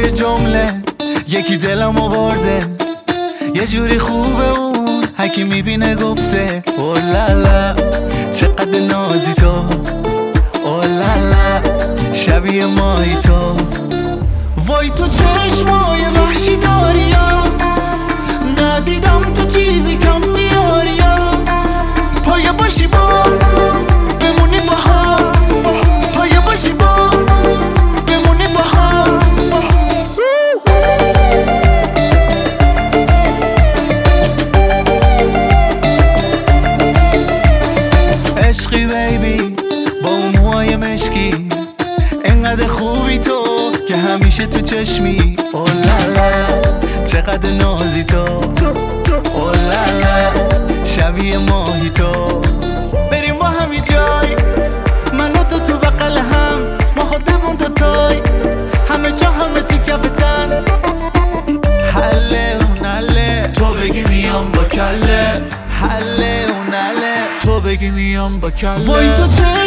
یه جمله یکی دلمو برده، یه جوری خوبه اون هکی میبینه گفته اولالا چقدر نازی تو، اولالا شبیه مایی تو. وای تو چشمای وحشی داری یا ندیدم تو چیزی کم میاری یا پایه باشی با بمونی با هم، پایه باشی با بمونی با هم. عشقی بیبی با اون موهای مشکی، انقدر خوبی تو که همیشه تو چشمی. اولالا چقدر نازی تو، اولالا شبیه ماهی تو. بریم با همی جای من و تو بغل هم، ما خودمون دوتای همه جا همه تو کفتن. حله اون حله تو بگی میام با کله، حله اون حله تو بگی میام با کله. وای تو